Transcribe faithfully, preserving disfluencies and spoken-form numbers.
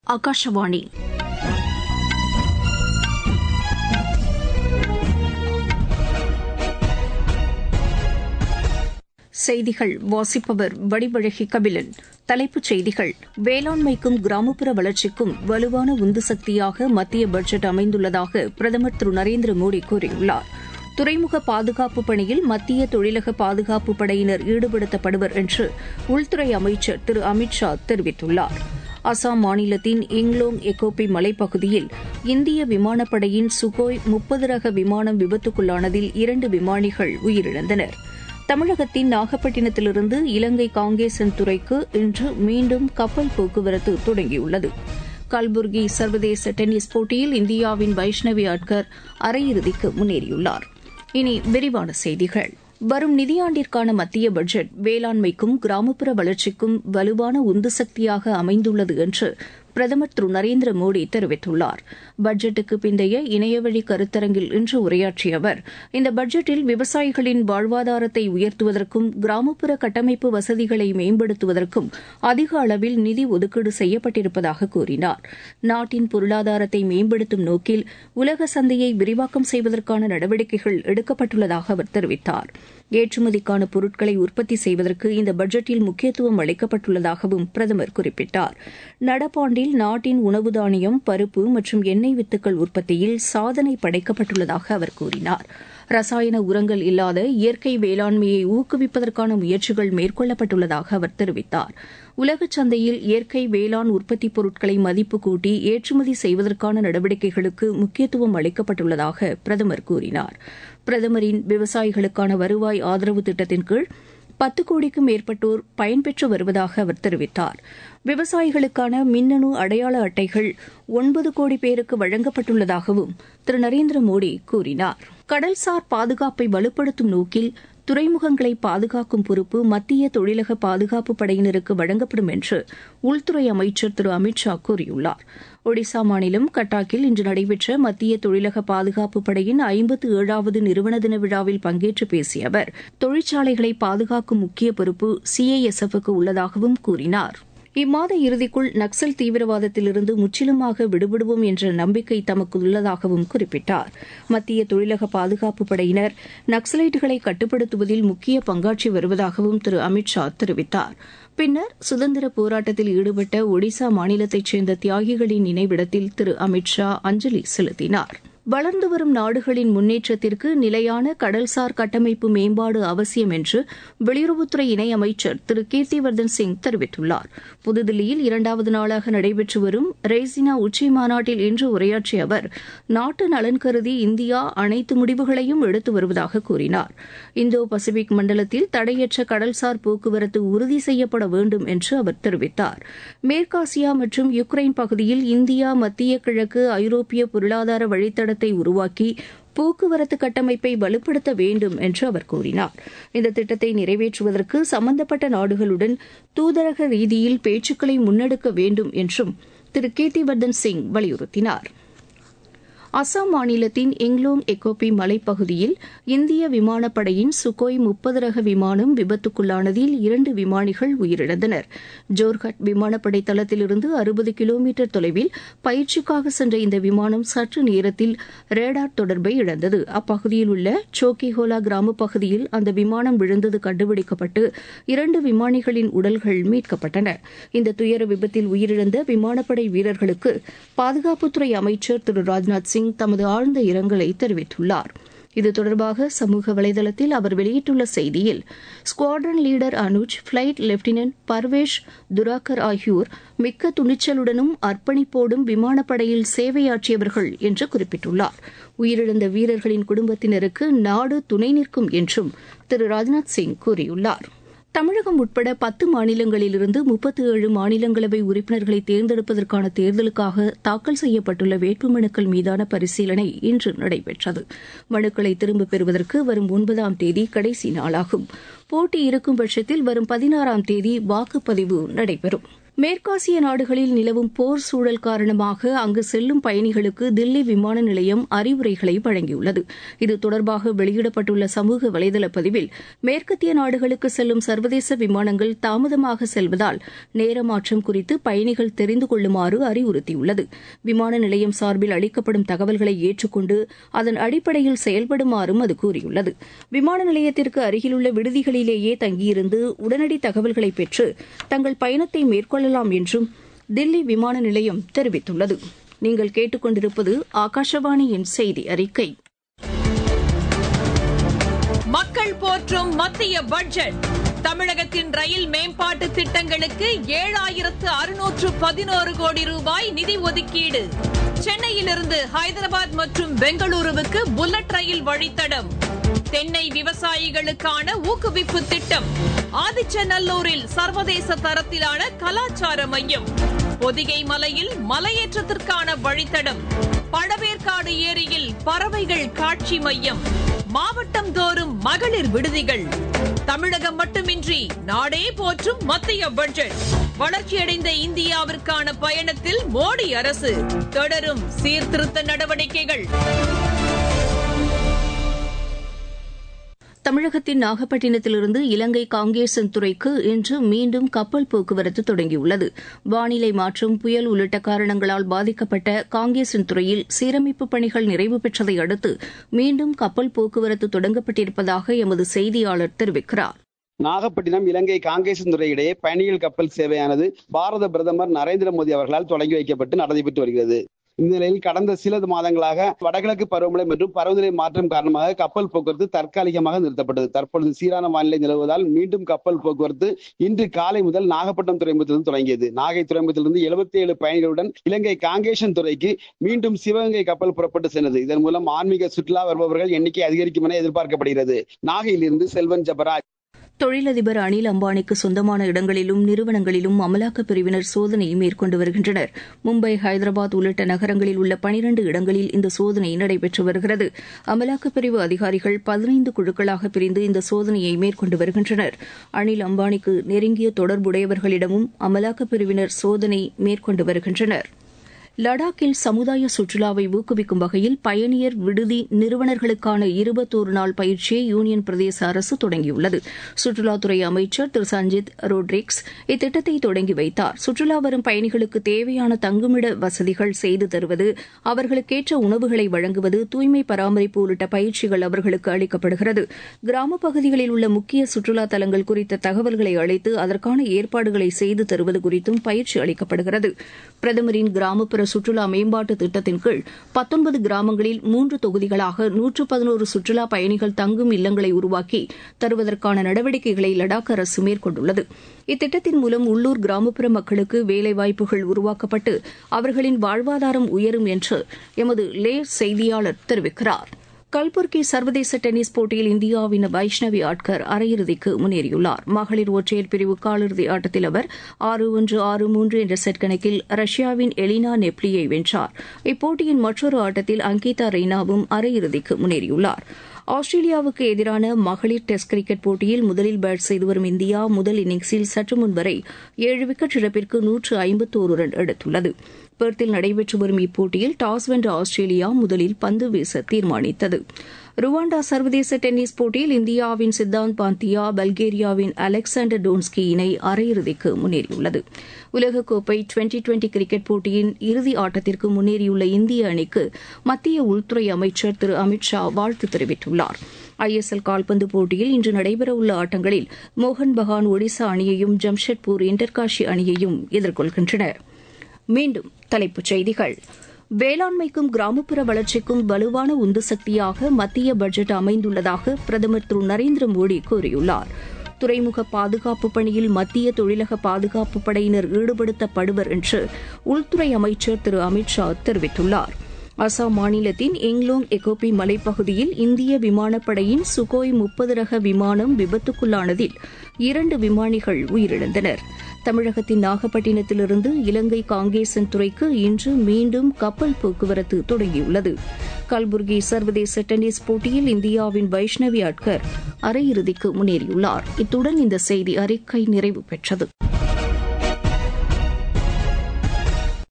ஆகாஷவாணி. செய்திகள் வாசிப்பவர் வடிவழகி கபிலன். தலைப்புச் செய்திகள்: வேளாண்மைக்கும் கிராமப்புற வளர்ச்சிக்கும் வலுவான உந்து சக்தியாக மத்திய பட்ஜெட் அமைந்துள்ளதாக பிரதமர் திரு நரேந்திர மோடி கூறியுள்ளார். துறைமுக பாதுகாப்பு பணியில் மத்திய தொழிலக பாதுகாப்பு படையினர் ஈடுபடுத்தப்படுவர் என்று உள்துறை அமைச்சர் திரு அமித் ஷா தெரிவித்துள்ளார். அசாம் மாநிலத்தின் இங்லோங் எக்கோபி மலைப்பகுதியில் இந்திய விமானப்படையின் சுகோய் முப்பது ரக விமானம் விபத்துக்குள்ளானதில் இரண்டு விமானிகள் உயிரிழந்தனர். தமிழகத்தின் நாகப்பட்டினத்திலிருந்து இலங்கை காங்கேசன் துறைக்கு இன்று மீண்டும் கப்பல் போக்குவரத்து தொடங்கியுள்ளது. கல்புர்கி சர்வதேச டென்னிஸ் போட்டியில் இந்தியாவின் வைஷ்ணவி அட்கர் அரையிறுதிக்கு முன்னேறியுள்ளார். இனி விரிவான செய்திகள். வரும் நிதியாண்டிற்கான மத்திய பட்ஜெட் வேளாண்மைக்கும் கிராமப்புற வளர்ச்சிக்கும் வலுவான உந்து சக்தியாக அமைந்துள்ளது என்று பிரதமர் திரு நரேந்திர மோடி தெரிவித்துள்ளார். பட்ஜெட்டுக்கு பிந்தைய இணையவழி கருத்தரங்கில் இன்று உரையாற்றிய அவர், இந்த பட்ஜெட்டில் விவசாயிகளின் வாழ்வாதாரத்தை உயர்த்துவதற்கும் கிராமப்புற கட்டமைப்பு வசதிகளை மேம்படுத்துவதற்கும் அதிக அளவில் நிதி ஒதுக்கீடு செய்யப்பட்டிருப்பதாக கூறினார். நாட்டின் பொருளாதாரத்தை மேம்படுத்தும் நோக்கில் உலக சந்தையை விரிவாக்கம் செய்வதற்கான நடவடிக்கைகள் எடுக்கப்பட்டுள்ளதாக அவர் தெரிவித்தார். ஏற்றுமதிக்கான பொருட்களை உற்பத்தி செய்வதற்கு இந்த பட்ஜெட்டில் முக்கியத்துவம் அளிக்கப்பட்டுள்ளதாகவும் பிரதமர் குறிப்பிட்டார். நடப்பாண்டில் நாட்டின் உணவு தானியம், பருப்பு மற்றும் எண்ணெய் வித்துக்கள் உற்பத்தியில் சாதனை படைக்கப்பட்டுள்ளதாக அவர் கூறினார். ரசாயன உரங்கள் இல்லாத இயற்கை வேளாண்மையை ஊக்குவிப்பதற்கான முயற்சிகள் மேற்கொள்ளப்பட்டுள்ளதாக அவர் தெரிவித்தார். உலகச் சந்தையில் இயற்கை வேளாண் உற்பத்திப் பொருட்களை மதிப்பு கூட்டி ஏற்றுமதி செய்வதற்கான நடவடிக்கைகளுக்கு முக்கியத்துவம் அளிக்கப்பட்டுள்ளதாக பிரதமர் கூறினார். பிரதமரின் விவசாயிகளுக்கான வருவாய் ஆதரவு திட்டத்தின் கீழ் பத்து கோடிக்கும் மேற்பட்டோர் பயன்பெற்று வருவதாக அவர் தெரிவித்தார். விவசாயிகளுக்கான மின்னணு அடையாள அட்டைகள் ஒன்பது கோடி பேருக்கு வழங்கப்பட்டுள்ளதாகவும் திரு நரேந்திர மோடி கூறினார். கடல்சார் பாதுகாப்பை வலுப்படுத்தும் நோக்கில் துறைமுகங்களை பாதுகாக்கும் பொறுப்பு மத்திய தொழிலக பாதுகாப்பு படையினருக்கு வழங்கப்படும் என்று உள்துறை அமைச்சர் திரு அமித் ஷா கூறியுள்ளார். ஒடிசா மாநிலம் கட்டாக்கில் இன்று நடைபெற்ற மத்திய தொழிலக பாதுகாப்பு படையின் ஐம்பத்து ஏழாவது நிறுவன தின விழாவில் பங்கேற்று பேசிய அவர், தொழிற்சாலைகளை பாதுகாக்கும் முக்கிய பொறுப்பு சிஐஎஸ்எஃப்-க்கு உள்ளதாகவும் கூறினார். இம்மாத இறுதிக்குள் நக்சல் தீவிரவாதத்திலிருந்து முற்றிலுமாக விடுபடுவோம் என்ற நம்பிக்கை தமக்கு உள்ளதாகவும் குறிப்பிட்டார். மத்திய தொழிலக பாதுகாப்பு படையினர் நக்சலைட்டுகளை கட்டுப்படுத்துவதில் முக்கிய பங்காற்றி வருவதாகவும் திரு அமித் ஷா தெரிவித்தார். பின்னர் சுதந்திர போராட்டத்தில் ஈடுபட்ட ஒடிசா மாநிலத்தைச் சேர்ந்த தியாகிகளின் நினைவிடத்தில் திரு அமித் ஷா அஞ்சலி செலுத்தினார். வளர்ந்து வரும் நாடுகளின் முன்னேற்றத்திற்கு நிலையான கடல்சார் கட்டமைப்பு மேம்பாடு அவசியம் என்று வெளியுறவுத்துறை இணையமைச்சர் திரு கீர்த்திவர்தன் சிங் தெரிவித்துள்ளார். புதுதில்லியில் இரண்டாவது நாளாக நடைபெற்று வரும் ரெய்சினா உச்சி மாநாட்டில் இன்று உரையாற்றிய அவர், நாட்டு நலன் கருதி இந்தியா அனைத்து முடிவுகளையும் எடுத்து வருவதாக கூறினார். இந்தோ பசிபிக் மண்டலத்தில் தடையற்ற கடல்சார் போக்குவரத்து உறுதி செய்யப்பட வேண்டும் என்று அவர் தெரிவித்தார். மேற்காசியா மற்றும் யுக்ரைன் பகுதியில் இந்தியா மத்திய கிழக்கு ஐரோப்பிய பொருளாதார வழித்தட உருவாக்கி போக்குவரத்து கட்டமைப்பை வலுப்படுத்த வேண்டும் என்று அவர் கூறினார். இந்த திட்டத்தை நிறைவேற்றுவதற்கு சம்பந்தப்பட்ட நாடுகளுடன் தூதரக ரீதியில் பேச்சுக்களை முன்னெடுக்க வேண்டும் என்றும் திரு கீர்த்திவர்தன் சிங் வலியுறுத்தினார். அசாம் மாநிலத்தின் இங்லோங் எக்கோபி மலைப்பகுதியில் இந்திய விமானப்படையின் சுகோய் முப்பது ரக விமானம் விபத்துக்குள்ளானதில் இரண்டு விமானிகள் உயிரிழந்தனர். ஜோர்ஹட் விமானப்படை தளத்திலிருந்து அறுபது கிலோமீட்டர் தொலைவில் பயிற்சிக்காக சென்ற இந்த விமானம் சற்று நேரத்தில் ரேடார் தொடர்பை இழந்தது. அப்பகுதியில் உள்ள சோக்கிஹோலா கிராமப் பகுதியில் அந்த விமானம் விழுந்தது கண்டுபிடிக்கப்பட்டு இரண்டு விமானிகளின் உடல்கள் மீட்கப்பட்டன. இந்த துயர விபத்தில் உயிரிழந்த விமானப்படை வீரர்களுக்கு பாதுகாப்புத்துறை அமைச்சர் திரு ராஜ்நாத் சிங் தமது ஆழ்ந்த இரங்கலை தெரிவித்துள்ளார். இது தொடர்பாக சமூக வலைதளத்தில் அவர் வெளியிட்டுள்ள செய்தியில், squadron leader Anuj, flight lieutenant Parvesh Durakkar ஆகியோர் மிக்க துணிச்சலுடனும் அர்ப்பணிப்போடும் விமானப்படையில் சேவையாற்றியவர்கள் என்று குறிப்பிட்டுள்ளார். உயிரிழந்த வீரர்களின் குடும்பத்தினருக்கு நாடு துணை நிற்கும் என்றும் திரு ராஜ்நாத் சிங் கூறியுள்ளார். தமிழகம் உட்பட பத்து மாநிலங்களிலிருந்து முப்பத்தி ஏழு மாநிலங்களவை உறுப்பினர்களை தேர்ந்தெடுப்பதற்கான தேர்தலுக்காக தாக்கல் செய்யப்பட்டுள்ள வேட்புமனுக்கள் மீதான பரிசீலனை இன்று நடைபெற்றது. மனுக்களை திரும்பப் பெறுவதற்கு வரும் ஒன்பதாம் தேதி கடைசி நாளாகும். போட்டி இருக்கும் பட்சத்தில் வரும் பதினாறாம் தேதி வாக்குப்பதிவு நடைபெறும். மேற்காசிய நாடுகளில் நிலவும் போர் சூழல் காரணமாக அங்கு செல்லும் பயணிகளுக்கு தில்லி விமான நிலையம் அறிவுரைகளை வழங்கியுள்ளது. இது தொடர்பாக வெளியிடப்பட்டுள்ள சமூக வலைதள பதிவில், மேற்கத்திய நாடுகளுக்கு செல்லும் சர்வதேச விமானங்கள் தாமதமாக செல்வதால் நேரமாற்றம் குறித்து பயணிகள் தெரிந்து கொள்ளுமாறு அறிவுறுத்தியுள்ளது. விமான நிலையம் சார்பில் அளிக்கப்படும் தகவல்களை ஏற்றுக்கொண்டு அதன் அடிப்படையில் செயல்படுமாறும் அது கூறியுள்ளது. விமான நிலையத்திற்கு அருகிலுள்ள விடுதிகளிலேயே தங்கியிருந்து உடனடி தகவல்களை பெற்று தங்கள் பயணத்தை மேற்கொள்ள என்றும் தில்லி விமான நிலையம் தெரிவித்துள்ளது. நீங்கள் கேட்டுக்கொண்டிருப்பது ஆகாஷவாணியின் செய்தி அறிக்கை. மக்கள் போற்றும் மத்திய பட்ஜெட். தமிழகத்தின் ரயில் மேம்பாட்டு திட்டங்களுக்கு ஏழாயிரத்து அறுநூற்று பதினோரு கோடி ரூபாய் நிதி ஒதுக்கீடு. சென்னையிலிருந்து ஹைதராபாத் மற்றும் பெங்களூருவுக்கு புல்லட் ரயில் வழித்தடம். தென்னை விவசாயிகளுக்கான ஊக்குவிப்பு திட்டம். ஆதிச்சநல்லூரில் சர்வதேச தரத்திலான கலாச்சார மையம். பொதிகை மலையில் மலையேற்றத்திற்கான வழித்தடம். பழவேற்காடு ஏரியில் பறவைகள் காட்சி மையம். மாவட்டம் தோறும் மகளிர் விடுதிகள். தமிழகம் மட்டுமின்றி நாடே போற்றும் மத்திய பட்ஜெட். வளர்ச்சியடைந்த இந்தியாவிற்கான பயணத்தில் மோடி அரசு. தொடரும் சீர்திருத்த நடவடிக்கைகள். தமிழகத்தின் நாகப்பட்டினத்திலிருந்து இலங்கை காங்கேசன் துறைக்கு இன்று மீண்டும் கப்பல் போக்குவரத்து தொடங்கியுள்ளது. வானிலை மாற்றம், புயல் உள்ளிட்ட காரணங்களால் பாதிக்கப்பட்ட காங்கேசன் துறையில் சீரமைப்பு பணிகள் நிறைவு பெற்றதை அடுத்து மீண்டும் கப்பல் போக்குவரத்து தொடங்கப்பட்டிருப்பதாக எமது செய்தியாளர் தெரிவிக்கிறார். நாகப்பட்டினம் இலங்கை காங்கேசன் துறை இடையே பயணிகள் கப்பல் சேவையானது பாரத பிரதமர் நரேந்திர மோடி அவர்களால் தொடங்கி வைக்கப்பட்டு நடைபெற்று வருகிறது. இந்த நிலையில் கடந்த சில மாதங்களாக வடகிழக்கு பருவமழை மற்றும் பருவநிலை மாற்றம் காரணமாக கப்பல் போக்குவரத்து தற்காலிகமாக நிறுத்தப்பட்டது. தற்பொழுது சீரான வானிலை நிலவுவதால் மீண்டும் கப்பல் போக்குவரத்து இன்று காலை முதல் நாகப்பட்டினம் துறைமுகத்திலிருந்து தொடங்கியது. நாகை துறைமுகத்திலிருந்து எழுபத்தி ஏழு பயணிகளுடன் இலங்கை காங்கேசன் துறைக்கு மீண்டும் சிவகங்கை கப்பல் புறப்பட்டு சென்றது. இதன் மூலம் ஆன்மீக சுற்றுலா வருபவர்கள் எண்ணிக்கை அதிகரிக்கும் என எதிர்பார்க்கப்படுகிறது. நாகையிலிருந்து செல்வன் ஜபராஜ். தொழிலதிபர் அனில் அம்பானிக்கு சொந்தமான இடங்களிலும் நிறுவனங்களிலும் அமலாக்கப் பிரிவினர் சோதனை மேற்கொண்டு வருகின்றனர். மும்பை, ஹைதராபாத் உள்ளிட்ட நகரங்களில் உள்ள பனிரண்டு இடங்களில் இந்த சோதனை நடைபெற்று வருகிறது. அமலாக்கப் பிரிவு அதிகாரிகள் பதினைந்து குழுக்களாக பிரிந்து இந்த சோதனையை மேற்கொண்டு வருகின்றனர். அனில் அம்பானிக்கு நெருங்கிய தொடர்புடையவர்களிடமும் அமலாக்கப் பிரிவினர் சோதனை மேற்கொண்டு வருகின்றனர். லடாக்கில் சமுதாய சுற்றுலாவை ஊக்குவிக்கும் வகையில் பயணியர் விடுதி நிறுவனர்களுக்கான இருபத்தோரு நாள் பயிற்சியை யூனியன் பிரதேச அரசு தொடங்கியுள்ளது. சுற்றுலாத்துறை அமைச்சர் திரு சஞ்சித் ரோட்ரிக்ஸ் இத்திட்டத்தை தொடங்கி வைத்தார். சுற்றுலா வரும் பயணிகளுக்கு தேவையான தங்குமிட வசதிகள் செய்து தருவது, அவர்களுக்கேற்ற உணவுகளை வழங்குவது, தூய்மை பராமரிப்பு உள்ளிட்ட பயிற்சிகள் அவர்களுக்கு அளிக்கப்படுகிறது. கிராமப் பகுதிகளில் உள்ள முக்கிய சுற்றுலா தலங்கள் குறித்த தகவல்களை அளித்து அதற்கான ஏற்பாடுகளை செய்து தருவது குறித்தும் பயிற்சி அளிக்கப்படுகிறது. பிரதமரின் கிராமப்புற சுற்றுலா மேம்பாட்டு திட்டத்தின் கீழ் பத்தொன்பது கிராமங்களில் மூன்று தொகுதிகளாக நூற்று பதினோரு சுற்றுலா பயணிகள் தங்கும் இல்லங்களை உருவாக்கி தருவதற்கான நடவடிக்கைகளை லடாக் அரசு மேற்கொண்டுள்ளது. இத்திட்டத்தின் மூலம் உள்ளூர் கிராமப்புற மக்களுக்கு வேலைவாய்ப்புகள் உருவாக்கப்பட்டு அவர்களின் வாழ்வாதாரம் உயரும் என்று எமது லே செய்தியாளர் தெரிவிக்கிறார். கல்புர்கி சர்வதேச டென்னிஸ் போட்டியில் இந்தியாவின் வைஷ்ணவி ஆட்கர் அரையிறுதிக்கு முன்னேறியுள்ளார். மகளிர் ஒற்றையர் பிரிவு காலிறுதி ஆட்டத்தில் அவர் ஆறு ஒன்று ஆறு மூன்று என்ற செட் கணக்கில் ரஷ்யாவின் எலினா நெப்லியை வென்றார். இப்போட்டியின் மற்றொரு ஆட்டத்தில் அங்கிதா ரெய்னாவும் அரையிறுதிக்கு முன்னேறியுள்ளார். ஆஸ்திரேலியாவுக்கு எதிரான மகளிர் டெஸ்ட் கிரிக்கெட் போட்டியில் முதலில் பேட் செய்து வரும் இந்தியா முதல் இன்னிங்ஸில் சற்று முன் வரை ஏழு விக்கெட் இழப்பிற்கு நூற்று ஐம்பத்தோரு ரன் எடுத்துள்ளது. பெர்த்தில் நடைபெற்று வரும் இப்போட்டியில் டாஸ் வென்ற ஆஸ்திரேலியா முதலில் பந்து வீச தீர்மானித்தது. ருவாண்டா சர்வதேச டென்னிஸ் போட்டியில் இந்தியாவின் சித்தாந்த் பாந்தியா பல்கேரியாவின் அலெக்சாண்டர் டோன்ஸ்கி இணை அரையிறுதிக்கு முன்னேறியுள்ளது. உலகக்கோப்பை டுவெண்டி டுவெண்டி கிரிக்கெட் போட்டியின் இறுதி ஆட்டத்திற்கு முன்னேறியுள்ள இந்திய அணிக்கு மத்திய உள்துறை அமைச்சர் திரு அமித் ஷா வாழ்த்து தெரிவித்துள்ளார். ஐ எஸ் எல் கால்பந்து போட்டியில் இன்று நடைபெறவுள்ள ஆட்டங்களில் மோகன் பகான் ஒடிசா அணியையும் ஜம்ஷெட்பூர் இன்டர்காஷி அணியையும் எதிர்கொள்கின்றன. மீண்டும் தலைப்புச் செய்திகள். வேளாண்மைக்கும் கிராமப்புற வளர்ச்சிக்கும் வலுவான உந்து சக்தியாக மத்திய பட்ஜெட் அமைந்துள்ளதாக பிரதமர் திரு நரேந்திர மோடி கூறியுள்ளார். துறைமுக பாதுகாப்பு பணியில் மத்திய தொழிலக பாதுகாப்பு படையினர் ஈடுபடுத்தப்படுவர் என்று உள்துறை அமைச்சர் திரு அமித் ஷா தெரிவித்துள்ளார். அசாம் மாநிலத்தின் எங்லோங் எகோபி மலைப்பகுதியில் இந்திய விமானப்படையின் சுகோய் முப்பது ரக விமானம் விபத்துக்குள்ளானதில் இரண்டு விமானிகள் உயிரிழந்தனர். தமிழகத்தின் நாகப்பட்டினத்திலிருந்து இலங்கை காங்கேசன் துறைக்கு இன்று மீண்டும் கப்பல் போக்குவரத்து தொடங்கியுள்ளது. கல்புர்கி சர்வதேச டென்னிஸ் போட்டியில் இந்தியாவின் வைஷ்ணவி ஆட்கர் அரையிறுதிக்கு முன்னேறியுள்ளார். இத்துடன் இந்த செய்தி அறிக்கை நிறைவு பெற்றது.